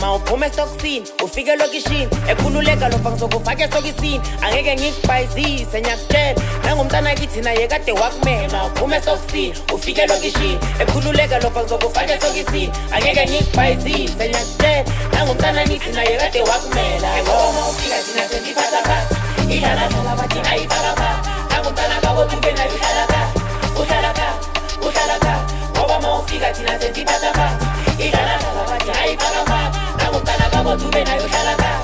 ema uphume esitokisini ufike lokishini ekhululeka lo mfana sokufaka esitokisini angeke ngikubhayizise nyakutshela nangumntana kithi naye kade wakumela uphume esitokisini ufike lokishini ekhululeka lo mfana sokufaka esitokisini angeke ngikubhayizise nyakutshela nangumntana nithi naye kade wakumela ngoba ufika thina sendiphatha phansi idlala dlala bathi ayifaka phansi nangumntana babo tube nayo uhlala ka ngoba mawufika thina sendiphatha phansi idlala dlala bathi ayifaka phansi nangumntana babo tube nayo uhlala ka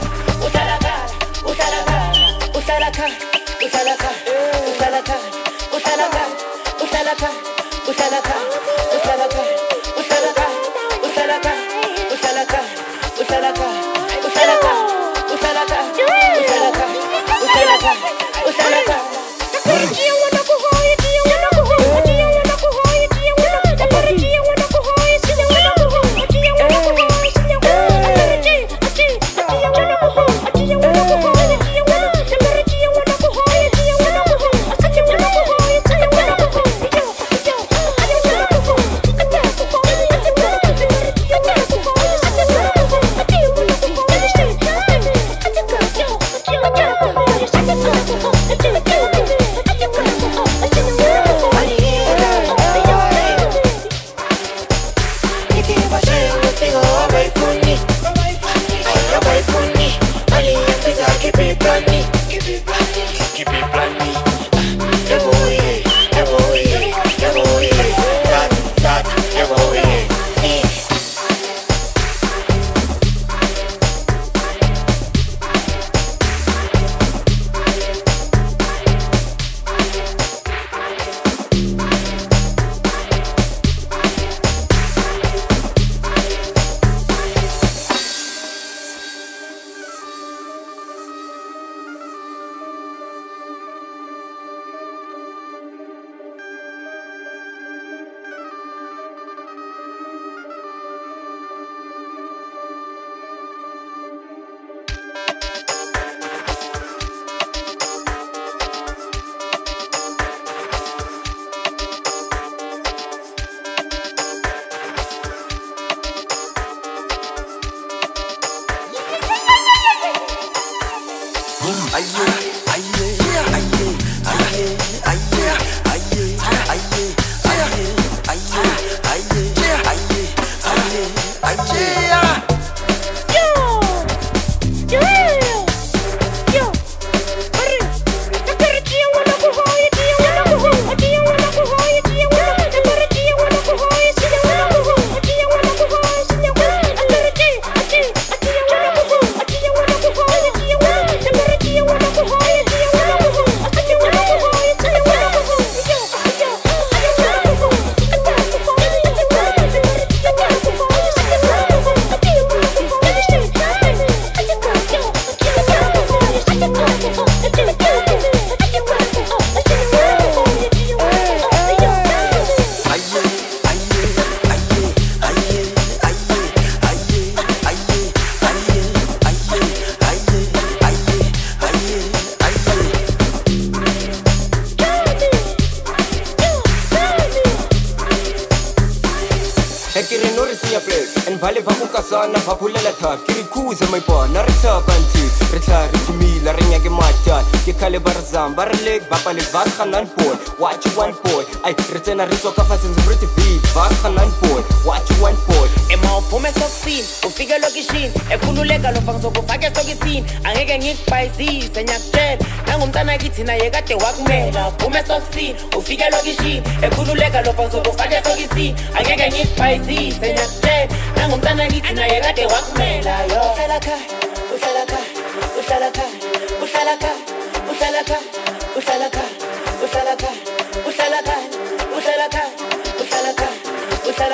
Watch one boy, I return a result of us in the British beat. Vacanan boy, watch one boy. Ema uphume esitokisini ufike lokishini ekhululeka lo mfana sokufaka esitokisini angeke ngikubhayizise nyakutshela nangumntana kithi naye kade wakumela uphume esitokisini ufike lokishini ekhululeka lo mfana sokufaka esitokisini angeke ngikubhayizise nyakutshela nangumntana kithi naye kade wakumela yo uhlala ka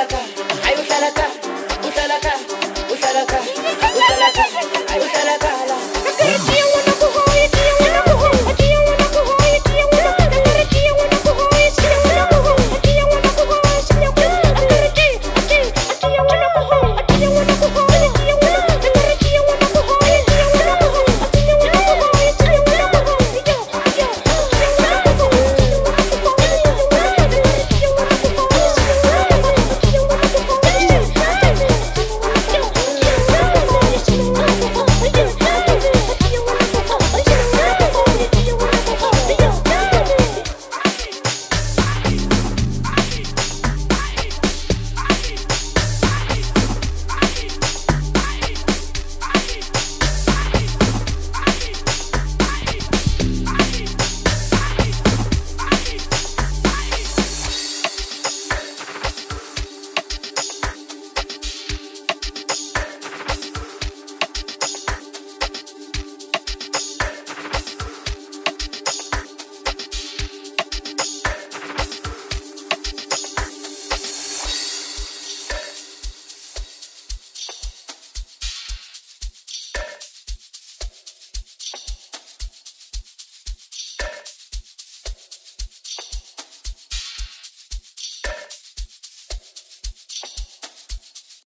ay uhlala ka